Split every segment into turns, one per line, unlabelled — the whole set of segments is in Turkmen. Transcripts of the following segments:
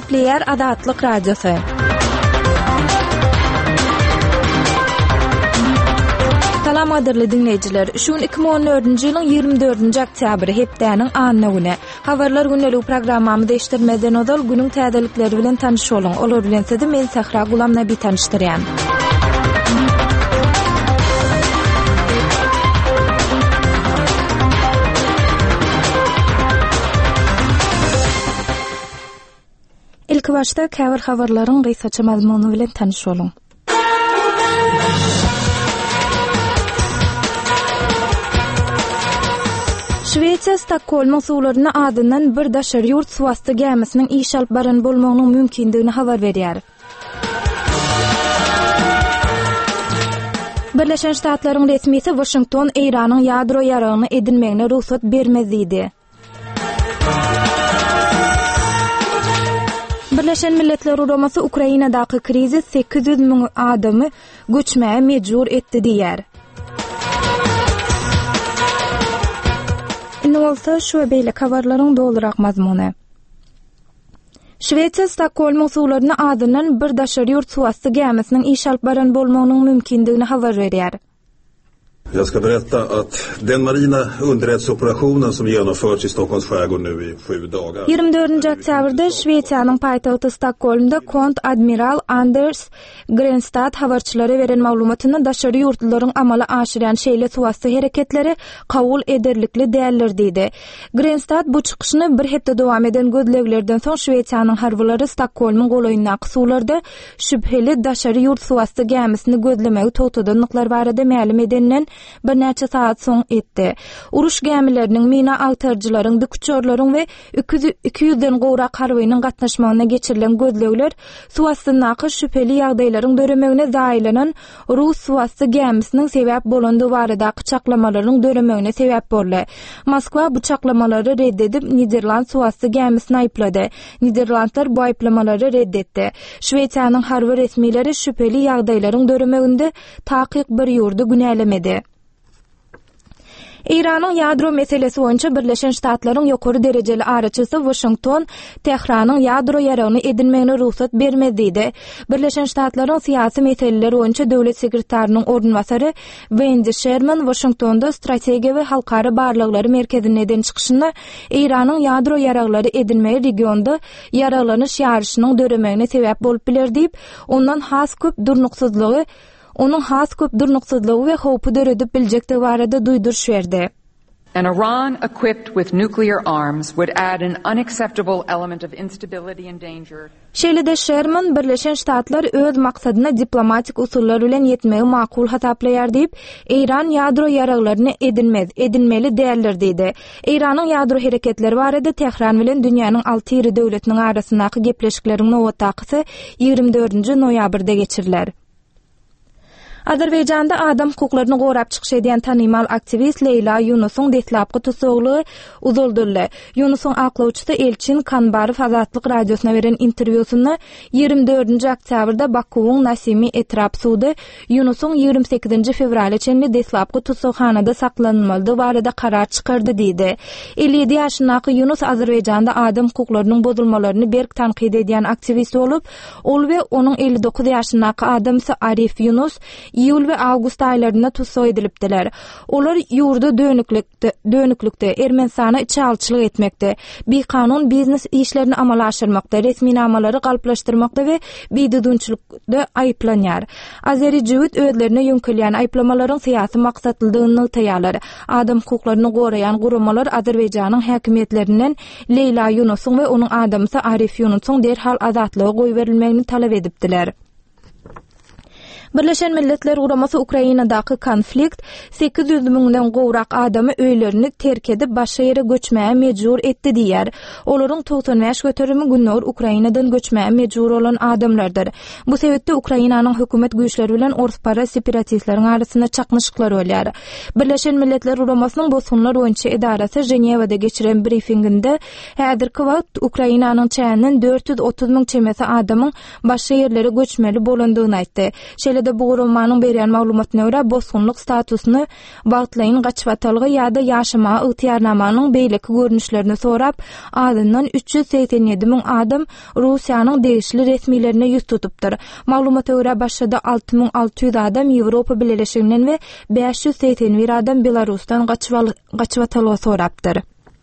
Gepleyer Azatlyk Radiosu. Salam adirli dinleyijiler. Şun 2014-nji ýylyň 24-nji oktýabry hepdäniň anyny güni. Habarlar günleri programmamy değiştirmeden odal günüň täzelikleri bilen tanış bolun. Olar bilen sizi men Sahra Gulam Nabi tanıştyrýan. İlk başta käbir habarlaryň gysgaça mazmuny bilen tanış bolun. Şweýçe Stockholm suwlaryny adyndan bir daşary ýurt suwasty gemisiniň iş alyp baran bolmagynyň mümkindigini habar berýär. Birleşen Ştatlaryň resmisi Washington Iranyň ýadro ýaragyny edinmegine ruhsat bermezdi. Birleşen Milletler Uramasy Ukrainadaky krizis 800 000 adamy göçmäge mejbur etdi diýär. Inolsa şu beýle habarlaryň dolurak mazmuny. Şweýçe Stockholm suwlaryny adyndan bir daşary ýurt suwasty gemisiniň iş alyp baran bolmagynyň mümkindigini habar berýär.
Jag ska berätta att den marina underrättelseoperationen som genomförts i Stockholms skärgård nu i 7 dagar.
24-nji oktýabrda Şweýçanyň paýtagty Stockholmda Kont Admiral Anders Grenstad habarçylary beren maglumatyny daşary ýurtlaryň amala aşyran şeýle suwasty hereketleri kabul ederlikli däldir diýdi. Grenstad bu çykyşyny bir hepde dowam eden gözleglerden soň Şweýçanyň harbylary Stockholmyň golaýyndaky suwlarda şüpheli daşary ýurt suwasty gemisini gözlemegi totadanlyklar barada ma'lum edenden bir näçe saat soň etdi. Uruş gemileriniň, mina agtarjylaryň, dükçörleriň we 200den gowrak harbynyň gatnaşmagyna geçirilen gözlegler suwastyndaky şüpheli ýagdaýlaryň döremegine zaýlanan Rus suwasty gemisiniň sebäp bolandy barada çaklamalarning döremegine sebäp boldy. Moskwa bu çaklamalary reddedip Niderland suwasty gemisini aýplady. Niderlandlar bu aýplamalary reddetdi. Şweýçanyň harby resmileri şüpheli ýagdaýlaryň döremeginde takyk bir ýurdy günälemedi. İranyň ýadro meselesi boýunça Birleşen Ştatlaryň ýokary derejeli araçysy Washington Tehranyň ýadro ýaragyny edinmegine ruhsat bermezdi. Birleşen Ştatlaryň syýasy meseleleri boýunça döwlet sekretarynın ornwasary Wendy Sherman Washingtonda strategiýa we halkara barlyklary merkezine eden çykyşynda İranyň ýadro ýaraglary edinmegi regionda ýaraglanyş ýaryşynyň döremegine sebäp bolup biler diýip, ondan has köp durnuksuzlygy Onun has köp durnuksuzlygy we howpy döredip biljekde barada duýduruş berdi.
An Iran equipped with nuclear arms would add an unacceptable element of instability and danger.
Şeýle-de Sherman Birleşen Ştatlar öz maksadyna diplomatik usullar bilen ýetmegi makul hataplayar diýip, İran ýadro ýaraglaryny edinmeli däldir diýdi. İranyň ýadro hereketleri barada Tehran bilen dünýäniň 6 ýeri döwletiniň arasyndaky gepleşikleriň nowataqysy 24-nji noýabrda geçiriler. Azerbaýjanda adam hukuklaryny gorap çykyş edýän tanymal aktivist Leyla Yunusyň detlapky tutsaglygy uzaldyrly. Yunusyň aklawçysy Elçin Kanbarow Azatlyk radiosyna beren interwýusyny 24-nji oktýabrda Bakuwyň Nasimi Etrap sudy Yunusyň 28-nji fevral çenli detlapky tutsaghanada saklanmalydygy barada karar çykardy diýdi. 57 ýaşyndaky Yunus Azerbaýjanda adam hukuklarynyň bozulmalaryny berk tanqid edýän aktivist bolup, ol we onuň 59 ýaşyndaky adam Arif Yunus ýyl we awgust aýlarynda tutsag edilipdiler. Olar ýurda dönüklükde Ermenistana çalçylyk etmekde, kanun biznes işlerini amala aşyrmakda, resmi namalary galplaşdyrmakda we biýdudunçylykda aýplanýar. Azeri jüwit özlerine ýönkilýän aýplamalaryň syýasy maksatlydygyny taýýarlar. Adam hukuklaryny goraýan guramalar Azerbaýjanyň häkimetlerinden Leyla Yunusyň we onuň adamsy Arif Yunusyň derhal azatlyga goý berilmegini talap edipdiler. Birleşen Milletler Uramasy Ukrainadaky konflikt 800 000den gowrak adamy öýlerini terk edip başga ýere göçmäge mejbur etdi diýär. Olaryň 95 göterimi günler Ukrainadan göçmäge mejbur bolan adamlardyr. Bu sebäpde Ukrainanyň hökümet güýçleri bilen orspara separatistleriň arasynda çaknyşyklar bolýar. Birleşen Milletler Uramasynyň bosunlar boýunça edarasy Jenewada geçiren briefinginde häzirki wagt Ukrainanyň çäninden 430 000 çemesi adamyň başga ýerlere göçmeli bolandygyny aýtdy. Şeýle-de bu gurulmanyň berýän maglumatyna görä bosgunlyk statusyny bagtlaýyn gaçwatalgy ýa-da ýaşama ygtyýarnamanyň beýleki görnüşlerini sorap, adyndan 387.000 adam Russiýanyň degişli resmilerine ýüz tutupdyr. Maglumata görä başda 6.600 adam Ýewropa Birleşiginden we 581 adam Belarusdan gaçwatalgy sorapdyr.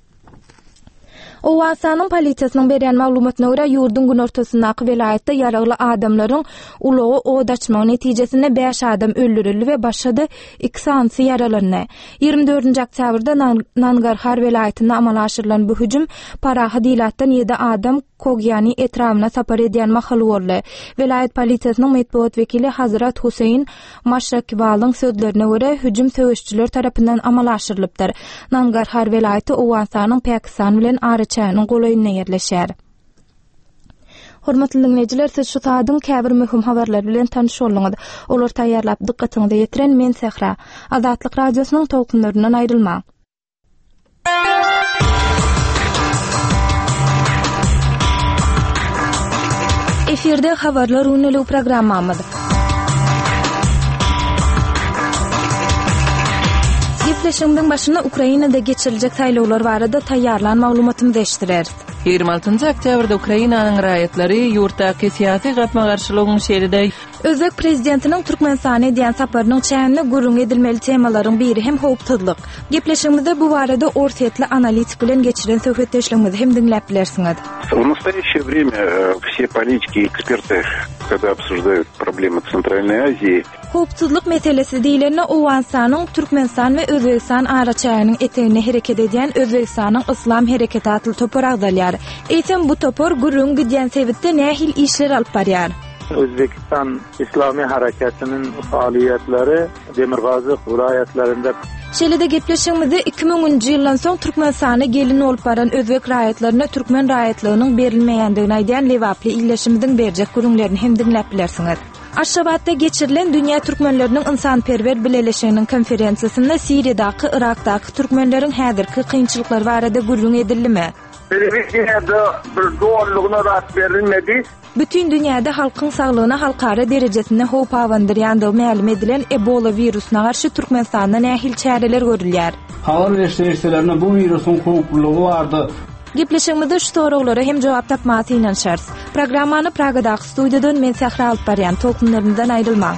Owasanyň polisiýasynyň berýän maglumatyna görä ýurdun gün ortasyndaky welaýatda ýaragly adamlaryň ulogy od açmagy netijesinde 5 adam öldürildi we başga 2 sansy yaralandy. 24-nji oktýabrda Nangarhar welaýatynda amala aşyrylan bu hüjüm Paraha diýilatdan 7 adam Kogyany etrawyna sapar edýän mahaly boldy. Welaýat polisiýasynyň medeniýet wekili Hazrat Huseyn Maşrakiwalyň sözlerine görä hüjüm söwüşçüler tarapyndan amala aşyrylypdyr. Nangarhar welaýaty Owasanyň Pakistan bilen araçanyň golaýyna ýerleşýär. Hormatly dinleýijiler, siz şu saatdyň käbir möhüm habarlar bilen tanyş bolýaňyz. Olar taýýarlap dikkatiňizi ýetiren men Sehra. Azatlyk radiosynyň tolkunlaryndan aýrylma. Efirde habarlar ünlü programmamız. Gepleşigimiň başyna Ukrainada geçiriljek saýlawlar barada taýýarlan maglumatymyzy eşdirer.
26 oktýabrda Ukrainanyň raýatlary ýurtdaky syýasy gapma garşylygyň şeýrede
Özbek prezidentiniň Türkmenistana diýen saparynyň çäňine gurrun edilmeli temalaryň biri hem howpsuzlyk. Gepleşigimizde bu barada ortatly analitik bilen geçiren söhbetdeşligimizi hem dinläp bilersiňiz.
В настоящее время все политики и эксперты, когда обсуждают проблемы Центральной Азии,
howpsuzlyk meselesi diýilende Owasanyň Türkmenistan we Özbekistan araçaýynyň etegine hereket edýän Özbekistanyň Islam Hereketi atly topor agdalýar. Eýsem bu topor gurrun gidýän sebitde nähil işler alyp barýar?
Özbekistan İslami Hareketi'nin faaliyetleri Demirgazi vilayetlerinde.
Şeýle-de gepleşigimizde 2000-nji ýyldan soň Türkmenistana gelin bolup baran özbek raýatlaryna türkmen raýatlygynyň berilmeýändigini aýdýan lewaply illeşimizden berjek gurunlaryny hem dinläp bilersiňiz. Aşgabatda geçirilen Dünya Türkmenlerinin İnsanperver Birleşiginiň konferensiýasynda Siriýadaky, Irakdaky türkmenleriň häzirki kynçylyklar barada gurrun edildimi?
Televizyonda bir doğruluğuna rast verilmedi.
Bütün dünyada halkın sağlığına halkara derecesinde howp awandyrýandygy ma'lum edilen Ebola virusyna garşy Türkmenistanda nähil çäreler görülýär.
Habar beşlerine bu virusun howplugy bardy.
Gepleşigimizde şu soraglary hem jogap tapmagy inanşarys. Programmany Pragadaky studiýadan men Sehra alyp barýan, tolkunlaryndan aýrylmaň.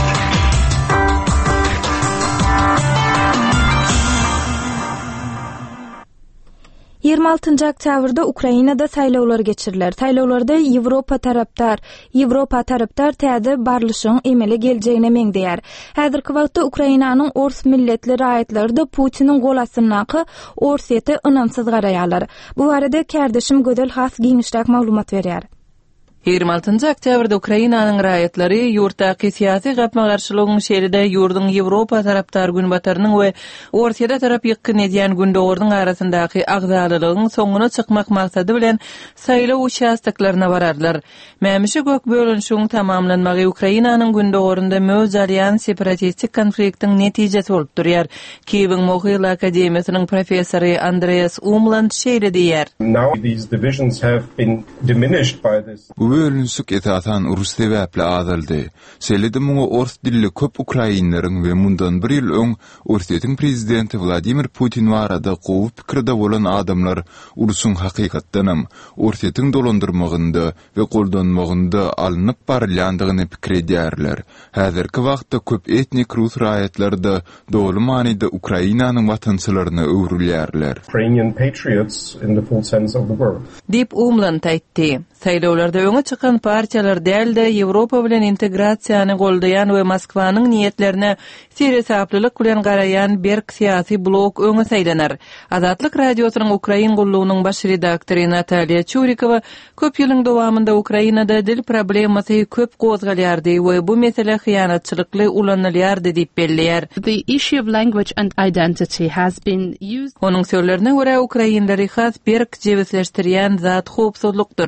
26 oktýabrda Ukrainada saýlawlar geçiriler. Saýlawlarda Ýewropa taraptar täze barlyşyň emele geljegine meňdeýär. Häzirki wagtda Ukrainanyň ors milletli raýatlary da Putiniň golasynyňky orsiýete ynamsyz garaýarlar. Bu barada kärdeşim Gödel has giňişräk maglumat berýär.
26 oktýabrda Ukrainanyň raýatlary ýurtdaky syýasy gapma garşylygyň şeýrede ýurdun Ýewropa taraptar günbatarynyň we Orsiýada tarap ýykyn edýän gündogurdyň arasyndaky agzalylygyň soňuna çykmak maksady bilen saýlaw uçastaklaryna bararlar. Mämişe gök bölünşiň tamamlanmagy Ukrainanyň gündogurynda mözelýän separatistik konfliktiň netijesi bolup durýar. Kiýewiň Mohyla Akademiýasynyň professory Andreas Umland şeýle diýär.
Now these divisions have been diminished by this.
Bölünsük etatan Rus sebäpli azaldy. Şeýle-de muňa ors dilli köp ukrainlaryň we mundan bir ýyl öň Orsiýetiň prezidenti Vladimir Putin barada gowy pikirde bolan adamlar urusyň hakykatdanam Orsiýetiň dolandyrmagynda we goldanmagynda alınıp barylýandygyny pikir edýärler. Häzirki wagtda köp etnik Rus raýatlarynda dogry manyda Ukrainanyň watançylaryna öwrülýärler.
Ukrainian patriots in the full sense of the word.
Dip Umland aýtdy. Saýlawlarda öňe çykan partiýalar däl-de Ýewropa bilen integrasiýany goldaýan we Moskwanyň niýetlerine seriýasaplylyk bilen garaýan berk syýasy blok öňe saýlanar. Azatlyk radiosynyň Ukrain gullugynyň baş redaktory Nataliya Churikova köp ýylyň dowamında Ukrainada dil problemasy köp gozgalýardy we bu mesele hyýanatçylykly ulanylýardy diýip belleýär.
The issue of language and identity has been used.
Onuň sözlerine görä Ukrainlary has berk jebesleşdirýän zat howpsuzlykdyr.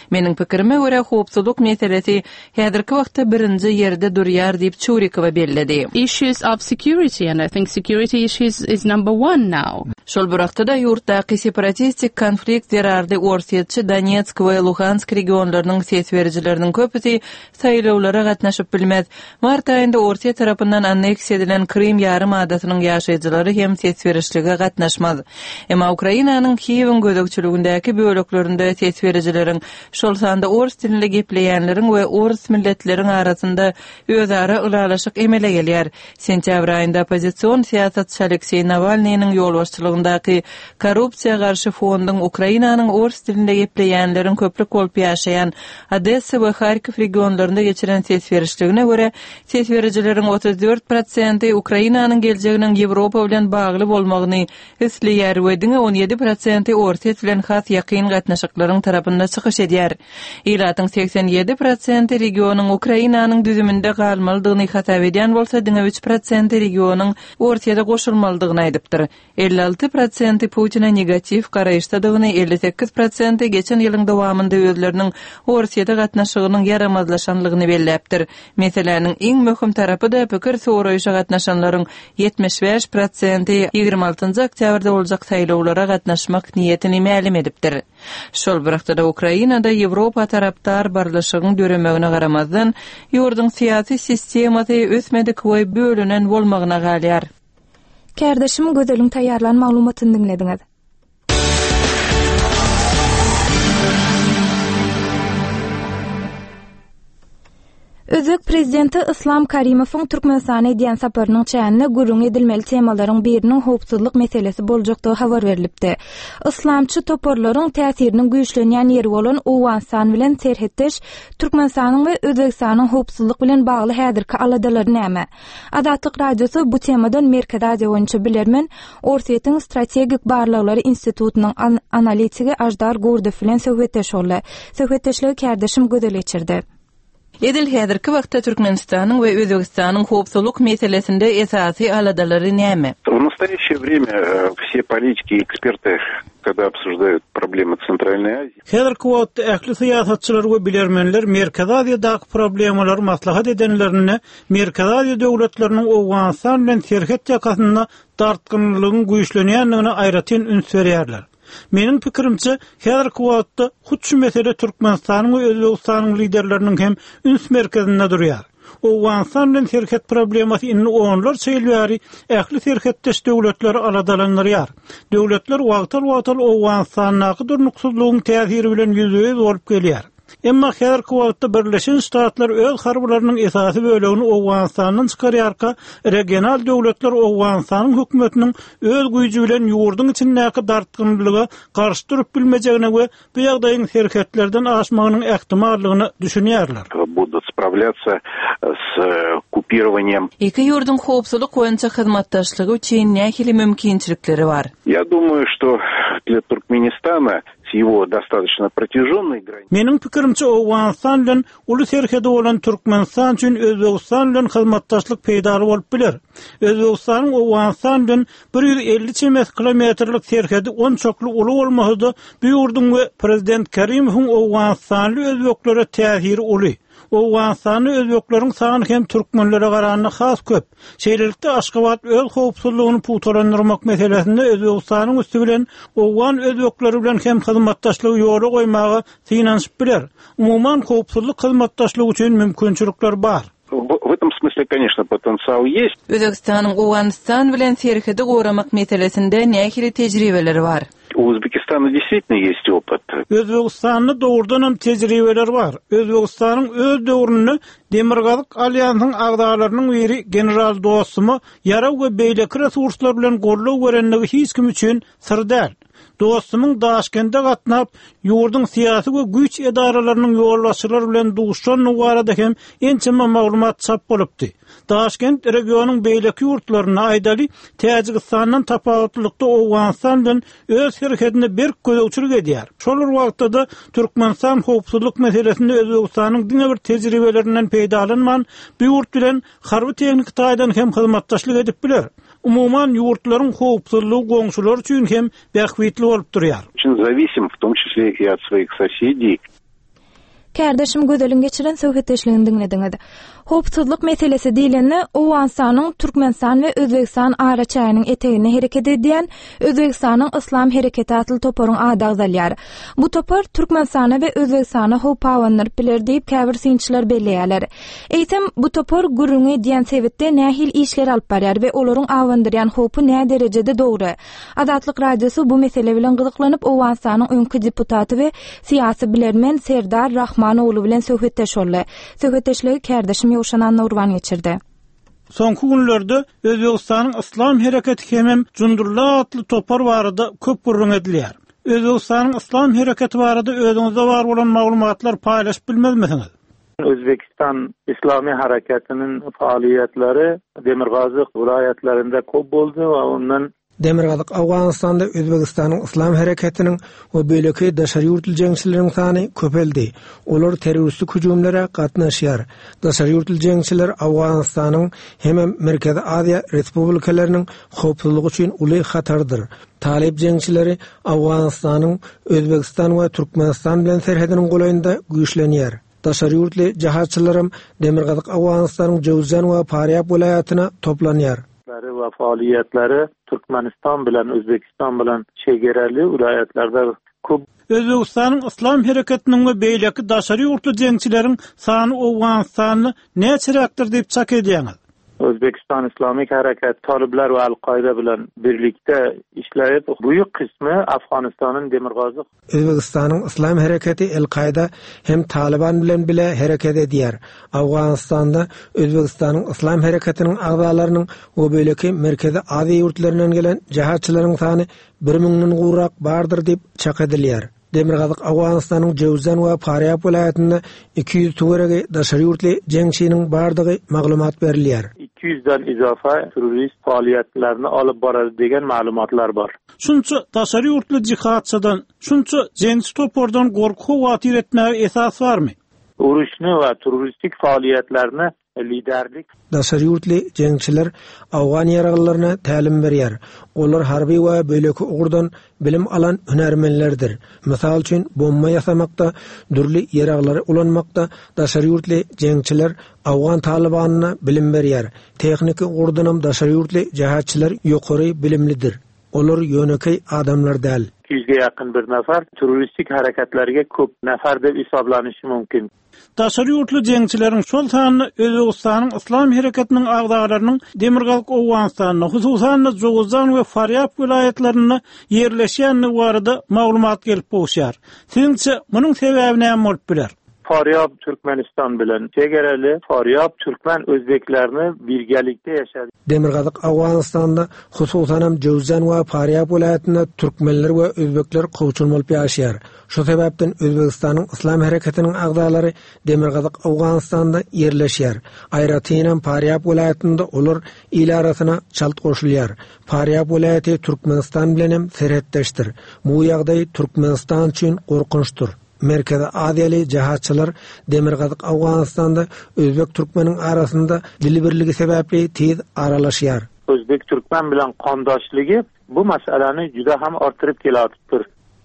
Meniň pikirime görä howpsuzlyk meselesi häzirki wagtda birinji ýerde durýar diýip Çurikowa belledi.
Issues of security, and I think security issues is number one now.
Şol burakda da ýurtdaky separatistik konflikt zerardy Orsetçi, Donetsk we Luhansk regionlarynyň sesberjileriniň köpüsi saýlawlara gatnaşyp bilmez. Mart aýynda Orset tarapyndan anneksiýa edilen Krim ýarymadasynyň ýaşaýjylary hem sesberişlige gatnaşmaz. Emma Ukrainanyň Kiýewiň gödekçiligindäki böleklerinde sesberjileriň şol sanda ors dilinde gepleýänleriň we ors milletleriň arasynda özara ulalaşyk emele gelýär. Sentýabr aýynda opozisiýon siýasatçy Aleksey Navalnyň ýolbaşçylygyndäki korrupsiýa garşy fondyň Ukrainanyň ors dilinde gepleýänleriň köplük bolup ýaşaýan Odessa we Harkiv regionlarynda geçiren sesberişligine görä sesberjileriň 34% Ukrainanyň geljeginiň Ýewropa bilen bagly bolmagyny isleýär we 17% Orset bilen has ýakyn gatnaşyklaryň tarapynda çykyş edýär. Iratyň 87% regionyň Ukrainanyň düzüminde galmalydygyny hasap edýän bolsa 3% regionyň Orset'e goşulmalydygyny aýdypdyr. 56% Putin'e negativ garaýşdadygyny, 58% geçen ýylyň dowamında özleriniň Orset'e gatnaşygynyň yaramazlaşanlygyny belläpdir. Meseleniň iň möhüm tarapy da pikir soraýşa gatnaşanlaryň 75% 26 oktýabrda boljak saýlawlara gatnaşmak niýetini ma'lum edipdir. Şol birakda da Ukrainada Ýewropa taraptar barlaşygyň döremegine garamazdan ýurdun syýasy sistemasy ösmedik we bölünen bolmagyna galýar.
Kardeşim gözeliň taýýarlan maglumatyny dinlediňiz. Özbek prezidenti Islom Karimowyň Türkmenistana edýän saparynyň çäňine gurrun edilmeli temalaryň biriniň howpsuzlyk meselesi boljakdygy habar berilipdi. Islamçy toporlaryň täsiriniň güýçlenýän ýeri bolan Owganistan bilen serhetdeş Türkmenistanyň we Özbekistanyň howpsuzlyk bilen bagly häzirki aladalary näme? Azatlyk radiosu bu temadan Merkez Aziýa boýunça bilermen Orsetýň strategik barlyklary institutynyň analitigi Ajdar Gurdow bilen söhbetdeş boldy. Söhbetdeşligi kardeşim gözel geçirdi.
Edil häzirki wagtda Türkmenistanyň we Özbegistanyň howpsuzlyk meselesinde esasy aladalary näme?
В настоящее время все политики и эксперты, когда обсуждают проблемы Центральной Азии.
Häzirki wagtda ähli syýasatçylar we bilermenler Merkez Aziýadaky problemalar maslahat edenlerini Merkez Aziýa döwletleriniň Owganistan bilen serhet ýakasyna tartgynlygyň güýçlenýändigine aýratyn üns berýärler. Meniň pikirimçe, häzirki wagtda şu mesele Türkmenistanyň we Özbegistanyň liderleriniň hem üns merkezinde durýar. Owganistan bilen serhet problemasy inni onlar seýilýäri, ähli serhetdeş döwletleri aladalanýar. Döwletler wagtal Owganistanyň durnuksuzlygyň täsiri bilen ýüzüňiz bolup gelýär. Emma häzirki wagtda Birleşen Ştatlar öz harbalarynyň esasy bölegini Owganistanyň çykarýarka, regional döwletler Owganistanyň hökümetiniň öz güýji bilen ýurdun içindäki dartgynlyga garşy durup bilmejegine we bu ýagdaýyň serhetlerden aşmagynyň ähtimallygyny düşünýärler.
Будут справляться с купированием.
Iki ýurdun howpsuzlyk boýunça hyzmatdaşlygy üçin nähili mümkinçilikleri bar?
Я думаю, что для Туркменистана с его достаточно протяжённой границей.
Meniň pikirimçe Owganistan bilen uly serhede bolan Türkmenistan üçin Özbegistan bilen hyzmatdaşlyk peýda bolup biler. Özbegistanyň Owganistan bilen 150 çemes kilometrlik serhedi 10 çoklu uly bolmasada bu ýurdun we prezident Karimowyň Owganistanly özbeklere täsiri uly. Owganistanyň özbekleriň sany hem türkmenlere garanyna has köp. Şeýlelikde Aşgabat öz howpsuzlygyny putolandyrmak meselesinde Özbegistanyň üstü bilen Owgan özbekleri bilen hem hyzmatdaşlygy ýola goýmagy synanyp biler. Umumyň howpsuzlyk hyzmatdaşlygy üçin mümkinçilikler bar.
В этом смысле, конечно, потенциал есть.
Özbegistanyň Owganistan bilen serhedi goramak meselesinde nähili tejribeleri bar?
У Узбекистана действительно есть опыт.
Özbegistan'da doğrudan hem tecrübeler var. Özbegistan'ın öz döwründe Demirgazyk alyansynyň agdalarynyň biri general Dostumy ýara we beýleki resurslar bilen gollaw berendigi hiç kim üçin sir däl. Dostumyň Daşkentde gatnap ýurdun syýasy we güýç edaralarynyň ýolbaşçylary bilen duşan nugarada hem ençeme maglumat çap bolupdy. Daşkent regionyň beýleki ýurtlaryna aýdaly Täjikistanyň tapawatlykda Owganistan bilen öz herkedine bir gözegçilik edýär. Şolar wagtda da Türkmenistan howpsuzlyk meselesinde Özbegistanyň diňe bir tejribelerinden peýdalanman bu ýurt bilen harby teknik taýdan hem hyzmatdaşlyk edip biler. Umuman ýurtlaryň howpsuzlygy goňşular üçin hem bähwitli bolup durýar.
Очень зависим, в том числе и от своих соседей.
Kardeşim gözelin geçiren söhbetleşigini dinlediňiz. Hopsuzlyk meselesi diýilende Owensanyň Türkmenistan we Özbegistan ara çaýynyň etegine hereket edýän Özbegistanyň Islam Hereketi atly toparyň ada agzalýar. Bu topar Türkmenistana we Özbegistana hop awandyryp biler diýip käbir synçylar belleýärler. Eýsem bu topar gurrungy diýen sebäpde nähil işler alyp barýar we olaryň awandyrýan hopy nä derejede dogry. Adatlyk radiosu bu mesele bilen gyzyklanyp Owensanyň öňkü deputaty we siýasy bilermen Serdar Rahmanoğlu bilen söhbetleşýärler. Söhbetleşligi kardeşim Ýowşanan Nurwan geçirdi.
Soňky günlerde Özbegistanyň Islam Hereketi hemem Jundurla atly topar barada köp gurrun edilýär. Özbegistanyň Islam Hereketi barada özüňizde bar bolan maglumatlar paýlaşyp bilmezmisiňiz?
Özbekistan İslami Hareketi'nin faaliyetleri Demirgazy vilayetlerinde köp boldy ve ondan
Demirgazyk Awganistanda Özbegistanyň Islam Hereketiniň we böleki daşary ýurtly jeňçileriň sany köpeldi. Olar terroristik hüjumlara gatnaşýar. Daşary ýurtly jeňçiler Awganistanyň hem Merkezi Aziýa respublikalarynyň howpsuzlygy üçin uly hatardyr. Talib jeňçileri Awganistanyň Özbegistan we Türkmenistan bilen serhediniň golaýynda güýçlenýär. Daşary ýurtly jahatçylarym Demirgazyk Awganistanyň Jowzjan we Faryab vilayatyna toplanýar.
ve faaliyetleri Türkmenistan bilen Özbekistan bilen çegereli vilayetlerde köp.
Özbegistanyň Islam Hereketiniň we beýleki daşary ýurtly jeňçileriň sany Owganistanyny näçirakdyr diýip çak edýäňiz?
Özbekistan İslamik Hareket talibler ve Al-Qaida bilen birlikte işleyip büyük kısmı Afganistan'ın Demirgazy.
Özbegistanyň Islam Hareketi Al-Qaida hem Taliban bilen bile hareket edýär. Awganistanda Özbegistanyň Islam Hareketiniň agzalarynyň we böleki Merkezi Aziýa ýurtlarynyň gelen jahatçylaryň sany 1000-den gurrak bardyr diýip çak edilýär. Demirgazyk Awganistanyň Jowzjan we Faryab vilayatynda 200 töwerege daşary ýurtly jeňçiniň bardygy maglumat berilýär.
200'den izafa terörist faaliyetlerini alıp barar degen maglumatlar bar.
Şunça daşary ýurtly jihatçydan, şunça jeňçi topordan gorku watyr etmäge esas barmy?
Uruşny we teröristik faaliyetlerini liderlik.
Daşary ýurtly jeňçiler Awgan ýaraglaryna tälim berýär. Olar harby we böleki ugurdan bilim alan hünermenlerdir. Mysal üçin bomba ýasamakda, dürli ýaraglary ulanmakda daşary ýurtly jeňçiler Awgan talibanyna bilim berýär. Tehnika ugurdanam daşary ýurtly jahatçylar ýokary bilimlidir. Olar ýönekey adamlar däl.
200'e yakın bir nefer teröristik hareketlerge köp nefer de hesaplanyşy mümkin.
Daşary ýurtly jeňçileriň şol sanyny Özbegistanyň Islam Hereketiniň agdalarynyň Demirgazyk Owganistanyna, hususan Jowzjan we Faryab vilayetlerine ýerleşýänligi barada maglumat gelip bolýar. Siňçe munyň sebäbi näme bolup biler?
Faryab Türkmenistan bilen çegereli Faryab Türkmen Özbeklerini birgelikde ýaşady.
Demirgazyk Awganistanda hususan Jowzjan we Faryab vilayatynda türkmenler we özbekler gowçun bolup ýaşaýar. Şu sebäpden Özbegistanyň Islam Hereketiniň agdalary Demirgazyk Awganistanda ýerleşýär. Aýratynam Faryab vilayatynda olar ila arasyna çalt goşulýar. Faryab vilayaty Türkmenistan bilen hem serhetdeşdir. Bu ýagdaý Türkmenistan üçin gorkunçdur. Merkezi Aziýaly jahatçylar Demirgazyk Awganistanda Özbek Türkmeniň arasynda dil birligi sebäpli tez aralaşýar.
Özbek Türkmen bilen kandaşlygy bu meseleni juda ham artyryp kelýär.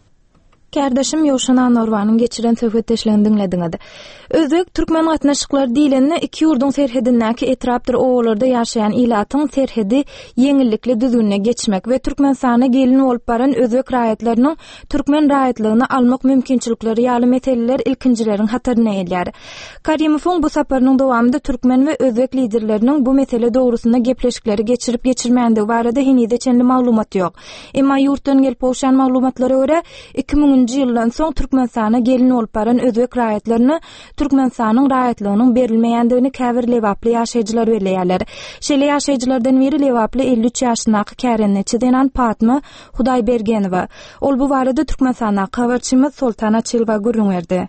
Kardeşim Ýowşanan Nurwanyň geçiren söhbetleşigini dinlediňiz. Özbek Türkmen gatnaşyklar diýilende iki ýurdun serhedindäki etrapdyr owalarda ýaşaýan ilatyň serhedi ýeňillikli düzgünne geçmek we Türkmenistana gelin bolup baran özbek raýatlarynyň Türkmen raýatlygyny almak mümkinçilikleri ýaly meseleler ilkinjileriň hataryna elýär. Karimovň bu saparynyň dowamında Türkmen we özbek liderleriniň bu mesele dogrusynda gepleşikleri geçirip geçirmände barada henüz çenli maglumat ýok. Emma ýurtdan gelip bolşan maglumatlara görä 2000 ýyldan soň Türkmenistana gelin bolup baran özbek raýatlaryny Türkmenistanyň raýatlygynyň berilmeýändigini käbir lewaply ýaşaýjylar belleýärler. Şeýle ýaşaýjylardan biri lewaply 53 ýaşyndaky Kärenneçi denen Fatma Hudaýbergenowa. Ol bu barada Türkmenistana habarçymyz Sultana Çelba gurrun berdi.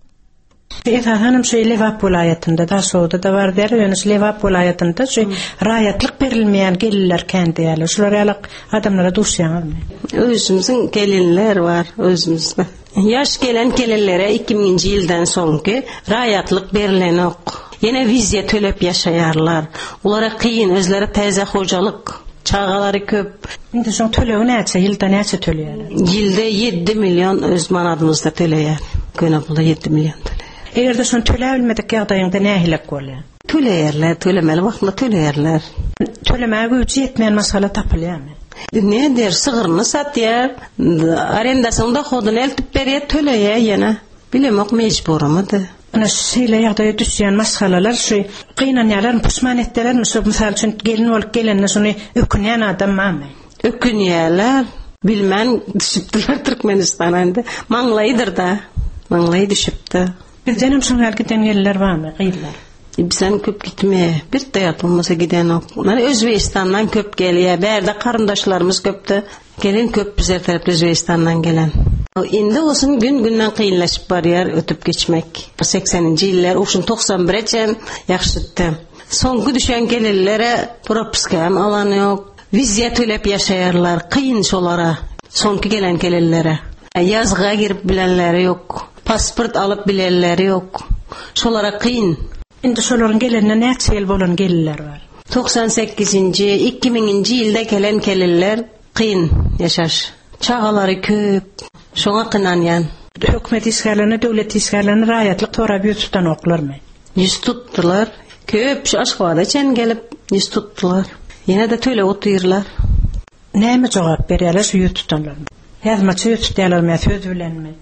Hanım şu Lewap vilayetinde da soğuda da var der. Yani Lewap vilayetinde şu raýatlyk berilmeýän gelirler kendi ýaly. Şular ýaly adamlara duşýan.
Özümüzün gelinler var özümüzde. Yaş gelen gelinlere 2000-nji ýyldan soňky raýatlyk berilen ok. Yine viziýa төлep ýaşaýarlar. Ulara kıyın, özleri täze hojalyk. Çağaları köp.
Indi soň töleýär näçe ýylda näçe töleýär?
Ýylda 7 milyon öz manatymyzda töleýär. Göne bulda 7 milyon töleýär.
Egerde şonu töle bilmedik ýagdaýynda nähilek bolýar?
Töleýärler, tölemeli wagtynda töleýärler.
Tölemäge güýji ýetmeýän masala tapylýarmy?
Ne der, sığırını satýar, arendasyny hodun eltip berýär, töleýär ýene. Bilemek mecburumydy.
Ana şeýle ýagdaýa düşýän masalalar şu gynanýarlar, pusman etdiler, misal üçin gelin bolup gelende şunu ökünýän adam mamy?
Ökünýärler. Bilmän düşüpdiler Türkmenistanda. Maňlaýdyr da. Maňlaý düşüpdi.
Bizden hem şoňa giden geller barmy? Gyýdylar.
Bizden köp gitme. Bir de yapılmasa giden ok. Onlar Özbekistan'dan köp geliyor. Berde karındaşlarımız köptü. Gelin köp bize tarafı Özbekistan'dan gelen. Indi olsun günden kıyınlaşıp barıyar ötüp geçmek. 80-nji ýyllar, oşun 91-çen ýakşytdy. Soňky düşen gelellere propiska hem alan yok. Viziýa төлep ýaşaýarlar, kıyın şolara. Soňky gelen gelellere. Yazga girip bilenleri yok. Pasport alıp bilenleri yok. Şolara kıyın.
Indi şolaryň gelenine näçe ýyl bolan geliller bar?
98-nji, 2000-nji ýylda gelen geliller kıyın ýaşaş. Çağalary köp. Şoňa kynanýan.
Hökümet isgarlaryny, döwlet isgarlaryny raýatlyk torap ýutudan oklarmy?
Ýüz tutdular. Köp aşgada çen gelip ýüz tutdular. Ýene de töle oturýarlar.
Näme jogap berýärler şu ýutudanlar? Ýazmaça ýutýarlarmy, söz bilenmi?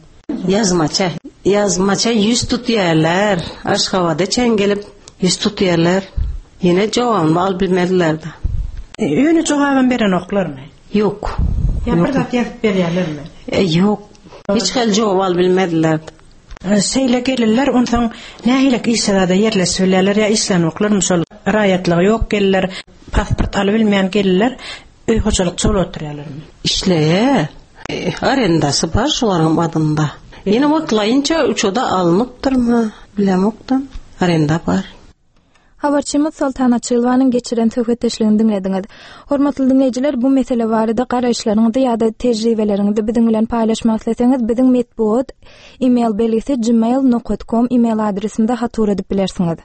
Yazmaça ýüz tutýarlar. Aşgada çen gelip ýüz tutýarlar. Ýene jogabyny al bilmediler da.
Ýöne jogabyn beren oklarmy?
Ýok.
Ýa-bir zat ýazyp berýärlermi?
Ýok. Hiç hel jogap al bilmediler.
Seýle gelirler, ondan nähilek isada yerleşirler ýa islanoklar, şol raýatlygy ýok gelirler, pasport alyp bilmeýän gelirler, öý hojalyk çol oturýarlarmy?
Işleýär. Arendasy bar şolaryň adynda. Ýene wagtlaýynça uçoda alınıpdyrmy? Bilemokdan. Arenda bar.
Habarçymyz Sultana Çylwanyň geçiren söhbetdeşligini dinlediňiz. Hormatly dinleýijiler, bu mesele barada garaşlaryňyzdy ýa-da tejribeleriňizdi biziň bilen paýlaşmak isleseňiz, biziň medpuat email belgisi gmail.com email adresiminde hatur edip bilersiňiz.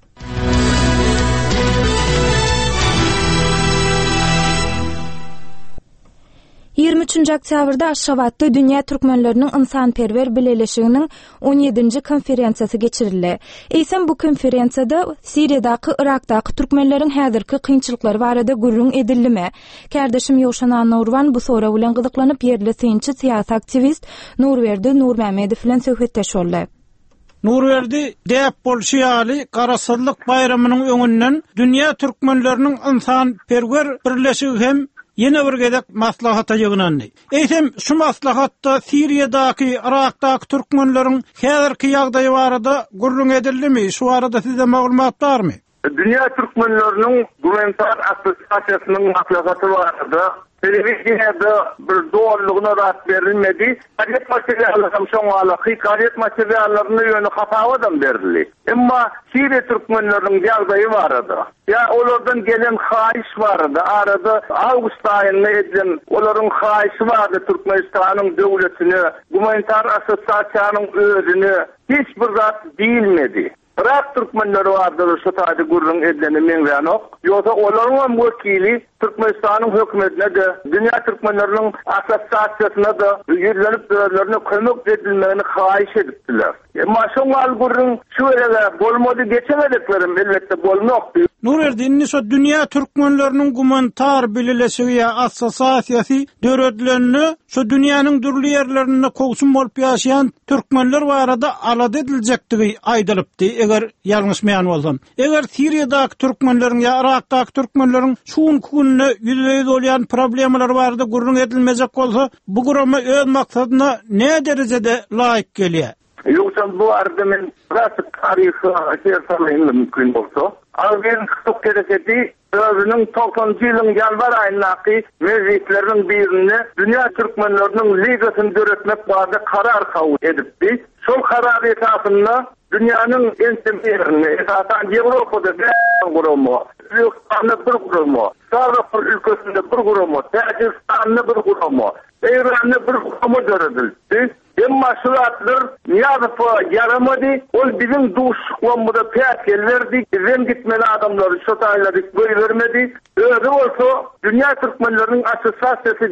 23 oktýabrda Aşgabatda Dünýä Türkmenleriniň ynsanperwer bileleşiginiň 17-nji konferensiýasy geçirildi. Eýsem bu konferensiýada Siriýadaky, Irakdaky türkmenleriň häzirki kynçylyklary barada gurrun edildimi? Kardeşim Ýowşan Nurwan bu sora bilen gyzyklanyp ýerli synçy siýasy aktivist Nurwerdi Nurmämedow bilen söhbetdeş boldy.
Nurwerdi däp bolşýaly Garasallyk bayramynyň öňünden dünýä türkmenleriniň ynsanperwer birleşigi hem yine bir gedek maslahata ýygnandy. Eýsem şu maslahatda Siriýadaky, Irakdaky türkmenleriň häzirki ýagdaýy barada gurrun edildimi? Şu arada size maglumat barmy?
Dünya Türkmenleriniň Gumanitar Assosiasiýasynyň maslahaty barada telewiziýada bir doğrulugyna rast berilmedi. Garet materiallarym şoňa garet materiallaryny ýöne hapawadan berildi. Emma Siriýa türkmenleriň ýagdaýy barada. Ya olardan gelen haýyş barada. Arada awgust aýyna edilen olaryň haýyşy barada Türkmenistanyň döwletini, Gumanitar Assosiasiýanyň özüni hiç bir zat diýilmedi. Irak Türkmenleri vardır şu taýda gurrun edileni meňden ok. Ýoksa olaryň wekili Türkmenistanyň hökümetine de, Dünýä Türkmenleriniň Assosiasiýasyna da ýerlenip döwletlerine kömek edilmegini haýyş edipdiler. Maşoňal gurrun şu ýerde bolmady geçemediklerim elbetde bolmakdy.
Nurerdi şu Dünýä Türkmenleriniň Gumanitar bileleşigi Assosiasiýasy döwletlerini şu dünýäniň dürli ýerlerinde kowşun bolup ýaşaýan türkmenler barada alad ediljekdigi aýdylypdy. Eger ýalňyşmaýan bolsam. Eger Siriýadaky türkmenleriň ýa Irakdaky türkmenleriň şuň gününe ýüzeye bolýan problemalar barada gurrun edilmejek bolsa, bu gurama öz maksadyna ne derejede laýyk gelýär?
Ýoksa bu arada men pratik taryhy aýdyrmam mümkin bolsa, algen çok gerekedi özünün 90-njy ýylyň ýalbar aýyndaky mezgitleriniň birini Dünýä Türkmenleriniň ligasyny döretmek barada karar kabul edipdi. Şol karar esasında dünýäniň ensemiýerini, esasan Ýewropada bir gurumy, Türkmenistanda bir gurumy, Sarapur ülkesinde bir gurumy, Täjikistanda bir gurumy, Eýranda bir gurumy döredildi. Emma şuratlar ýazyp yaramady, ol biziň duşluklarymyzda päät gellerdi, bizden gitmeli adamlar şu taýlary göýbermedi. Özü bolsa Dünýä Türkmenleriniň Assosiasiýasy diýip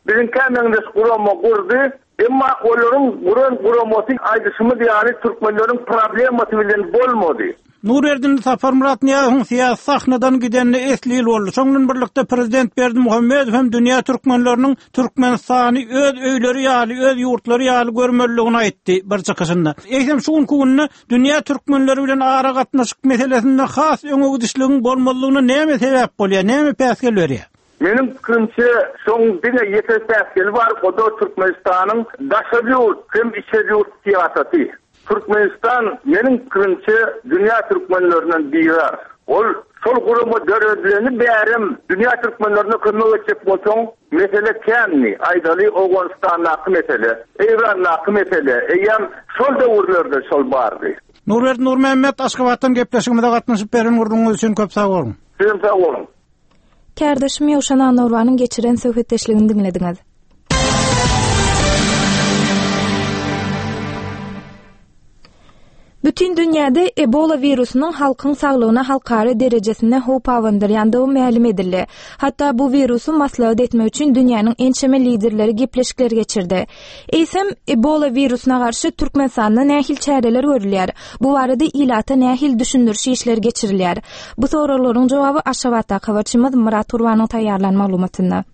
Bizim kendimiz kurama kurdu. Ama onların kuramasi aydışımı yani Türkmenlerin problematı bilen bolmadı.
Nurerdin Safar Murat Niyaz'ın siyasi sahnadan gidenine eslil oldu. Şonun birlikte Prezident Berdimuhamedov hem dünya Türkmenlerinin Türkmenistan'ı öz öyleri ýaly, öz yurtları ýaly görmeliligini aýtdy bir çykyşynda. Eýsem şuň kunny dünya Türkmenleri bilen ara gatnaşyk meselesinde has öňe gidişligiň bolmalygyna näme sebäp bolýar, näme päsgel berýär?
Benim fikrimçe son dine yeterli var o da Türkmenistan'ın daşıcı hem içerici siyaseti. Türkmenistan benim fikrimçe dünya Türkmenlerinden biri. Sol kurumu görevlerini beğerim. Dünya Türkmenlerine kırmızı geçecek olsun. Mesele kendi. Aydalı Oğuzstan'ın mesele. İran'ın mesele. Eyyem sol da vurulurdu, sol bardı.
Nur Mehmet Aşgabat'tan gepleşigimizde gatnaşyp beren urduňyz üçin köp sag bolun.
Sen sag bolun.
Kardeşim Ýowşan Anurwanyň geçiren söhbetdeşligini dinlediňiz. Bütün dünyada Ebola virusunun halkın sağlığına halkara derejesinde howp awandyrýandygy ma'lum edildi. Hatta bu virusu maslahat etmek için dünyanın en çeme liderleri gepleşikler geçirdi. Eýsem Ebola virusuna karşı Türkmenistanda nähil çäreler görülýär. Bu barada ilata nähil düşündürşi işler geçirilýär. Bu soruların cevabı aşawatda habarçymyz Murat Urwanyň taýýarlan maglumatynda.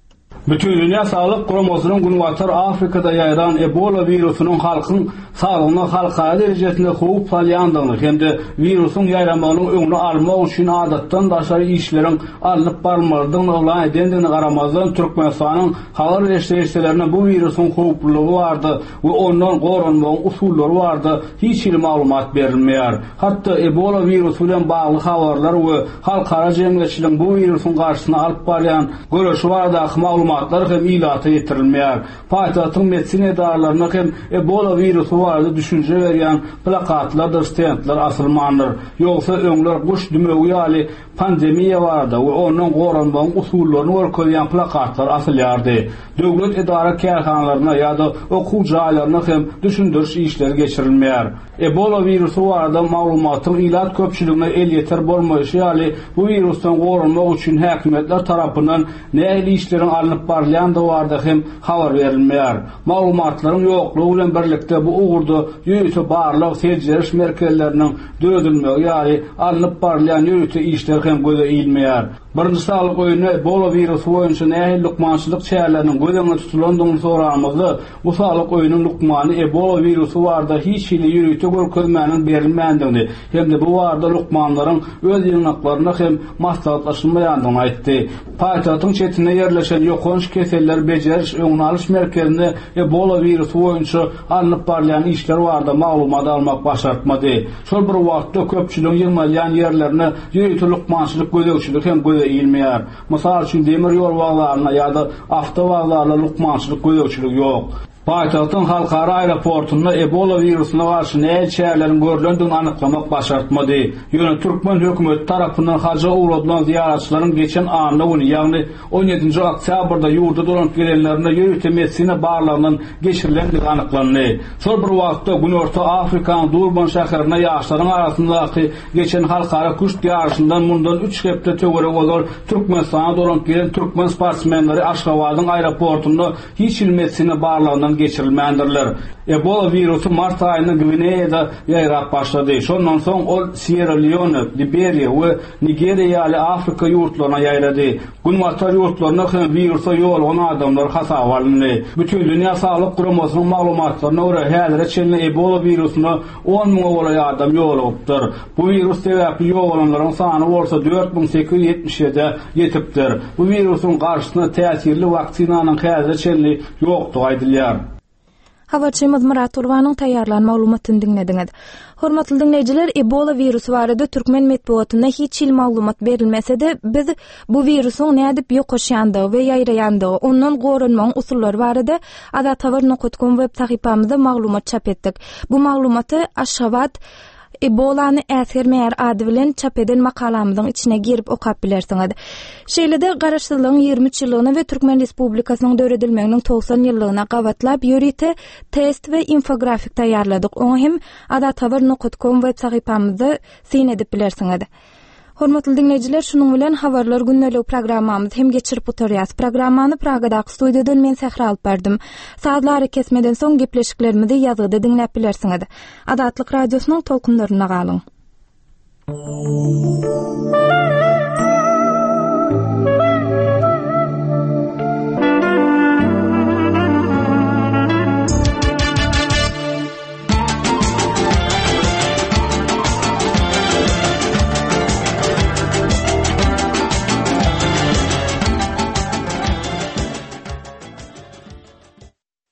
Bütün Dünya Sağlık Kuruluşynyň günwatar Afrikada ýaýran Ebola virusynyň halkyň sağlygyna halkara derejesinde howp salýandygyny hemde virusyň ýaýranmagynyň öňüni almak üçin adatdan daşary işleriň alınıp barmalydygyny ulan edendigini garamazdan Türkmenistanyň habar reşdeşlerine bu virusyň howplulygy bardy we ondan goranmagyň usullary bardy. Hiç il maglumat berilmeýär. Hatda Ebola virusu bilen bagly habarlar we halkara jemgyýetçiligiň bu virusyň garşysyny alyp barýan görüşi barada maglumatlar hem ilata yetirilmeýär. Paýtagyň medisina edaralaryna hem Ebola virusu barada düşünje berýän plakatlar, stendler asylmandyr. Ýogsa öňler guş dümegi ýaly pandemiýa barada we onuň goranmagyň usullaryny görkezýän plakatlar asylýardy. Döwlet edara kärhanalaryna ýa-da okuw jaýlaryna hem düşündürş işleri geçirilmeýär. Ebola virusu barada maglumatyň ilat köpçüligine el yeter bolmaýyşy ýaly bu virusdan goranmak üçin häkimetler tarapyndan nähili işleriň alınıp barýandygy barada hem habar berilmeýär. Maglumatlaryň ýoklugy bilen birlikde bu ugurda ýöýte barlyk sejeriş merkezleriniň dödülmegi ýaly alınıp barýan ýöýte işler hem göze ilmeýär. Birinji sağlyk öýüne Ebola virusu boýunça nähili lukmançylyk çärleriniň gözeňe tutulandygyny soramyzdy. Bu sağlyk öýünüň lukmany Ebola virusu barada hiç hili ýöýte görkezmäniň berilmändigini hemde bu barada lukmanlaryň öz ýynaklaryna hem maslahatlaşylmaýandygyny aýtdy. Paýtagyň çetine ýerleşen ýokanç keseller bejeriş öňüni alyş merkezinde Ebola virusu boýunça alınıp barýan işler barada maglumat almak başartmady. Şol bir wagtda köpçüligiň ýylmaýan ýerlerine ýöýte lukmançylyk gözegçilik hem göze ilmeýär. Mysal üçin demir ýol baglaryna ýa-da awtobaglarla lukmançylyk gözegçilik ýok. Paýtagyň halkara aeroportunda Ebola virusuna garşy näil çärelerin görülendigini anyklamak başartmady. Ýöne Türkmen hökümeti tarapyndan haja uğradylan ziyaratçylaryň geçen anyna güni, ýagny 17 oktýabrda ýurda dolanyp gelenlerine ýöýte medisina barlygyndan geçirilendigi anyklandy. Şol bir wagtda Günorta Afrikanyň Durban şäherine ýaşlaryň arasyndaky geçen halkara kuşt ýarşyndan mundan 3 hepde töwerek bolan Türkmenistana dolanyp gelen türkmen sportsmenleri Aşgabatyň aeroportunda hiç il medisina barlygyndan geçirilmändirler. Ebola virusu mart aýynyň Gvineýada ýaýrap başlady. Şondan soň ol Sierra Leone, Liberia we Nigeriýa ýaly Afrika ýurtlaryna ýaýrady. Günwatar ýurtlaryna hem virusa ýolugan adamlar hasaba alındy. Bütün Dünya Sağlyk Kuruluşynyň maglumatlaryna görä häzirde çenli Ebola virusuna 10 000 bolan adam ýolupdyr. Bu virus sebäpli ýolanlaryň sany bolsa 4877 ýetipdir. Bu virusyň garşysyna täsirli waksinanyň häzirde çenli ýokdugy aýdylýar.
Habarçymyz Murat Urwanyň taýýarlan maglumatyny dinlediňiz. Hormatly dinleýijiler, Ebola virusu barada türkmen medeniýetinde hiç il maglumat berilmese-de biz bu virusyň nädip ýokaşýandygy we ýaýraýandygy, ondan goranmagyň usullary barada adatawar.com web sahypamyzda maglumat çap etdik. Bu maglumaty Aşgabat Ebolany äsirmeýär ady bilen çap eden makalamyzyň içine girip okap bilersiňiz. Şeýlede garaşsyzlygyň 23 ýyllygyna we Türkmen Respublikasynyň döredilmeginiň 90 ýyllygyna gawatlap ýörite test we infografik taýýarladyk. Oňa hem adatawar.com web sahypamyzda syn edip bilersiňiz. Hormatly dinleyijiler, şunun bilen habarlar günnelik programmamyz hem geçirip oturýas. Programmany Pragadaky studiodan men Sehra alyp berdim. Saatlary kesmeden soň gepleşiklerimizi ýazyda dinläp bilersiňiz. Adatlyk radiosynyň tolkunlaryna galyň.